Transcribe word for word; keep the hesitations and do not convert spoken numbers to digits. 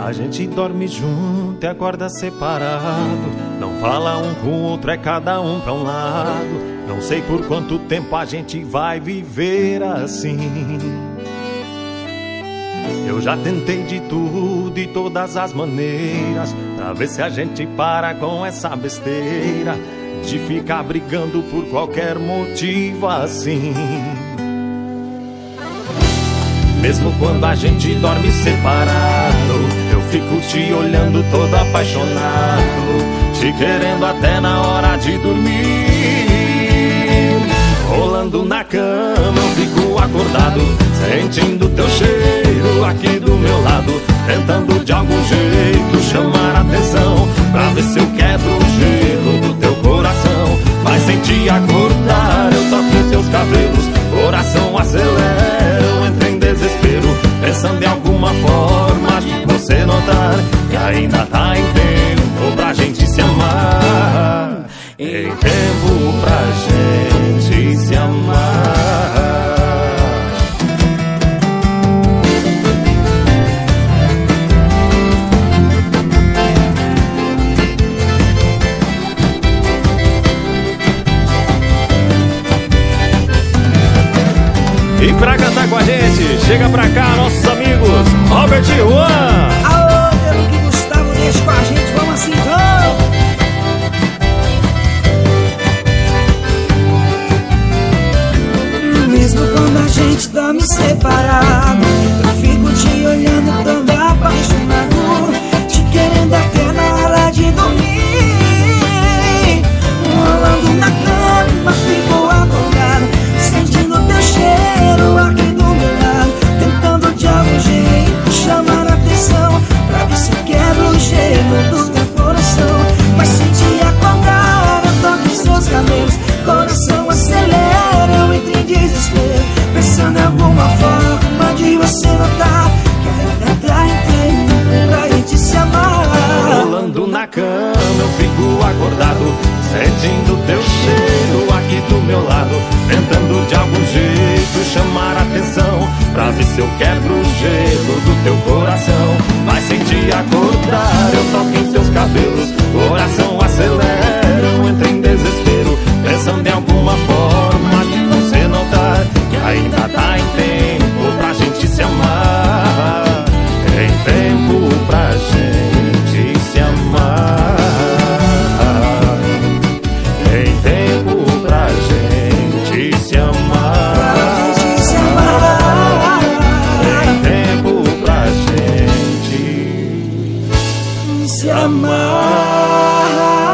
A gente dorme junto e acorda separado. Não fala um com o outro, é cada um pra um lado. Não sei por quanto tempo a gente vai viver assim. Eu já tentei de tudo e todas as maneiras pra ver se a gente para com essa besteira de ficar brigando por qualquer motivo assim. Mesmo quando a gente dorme separado, eu fico te olhando todo apaixonado, te querendo até na hora de dormir. Rolando na cama eu fico acordado, sentindo teu cheiro aqui do meu lado, tentando de algum jeito chamar a atenção pra ver se eu quebro o gelo do teu coração. Mas sem te acordar eu toco em seus cabelos, coração acelera, eu entro em desespero, pensando em alguma forma de você notar que ainda tá em tempo pra gente se amar. Em tempo pra gente se amar. E pra cantar com a gente, chega pra cá nossos amigos Robert e Juan. Alô, Deus que Gustavo, deixa com a gente, vamos assim, vamos! Mesmo quando a gente dorme separado, eu fico te olhando tão apaixonado, te querendo até na hora de dormir. Rolando na cama, fico acordado, sentindo teu cheiro aqui do meu lado, tentando de algum jeito chamar a atenção pra ver se quebra o gelo do teu coração. Mas sem te acordar eu toco em seus cabelos, coração acelera, eu entro em desespero, pensando em alguma forma de você notar que ainda tá em tempo pra gente se amar. Rolando na cama eu fico acordado, sentindo teu cheiro aqui do meu lado, tentando de algum jeito chamar a atenção pra ver se eu quebro o gelo do teu coração. Mas sem te acordar eu toco em seus cabelos, coração acelera, eu entro em desespero, pensando em alguma forma de você notar que ainda tá em tempo pra gente se amar. Em tempo pra gente se amar. Em tempo pra gente se amar. Em tempo pra gente se amar.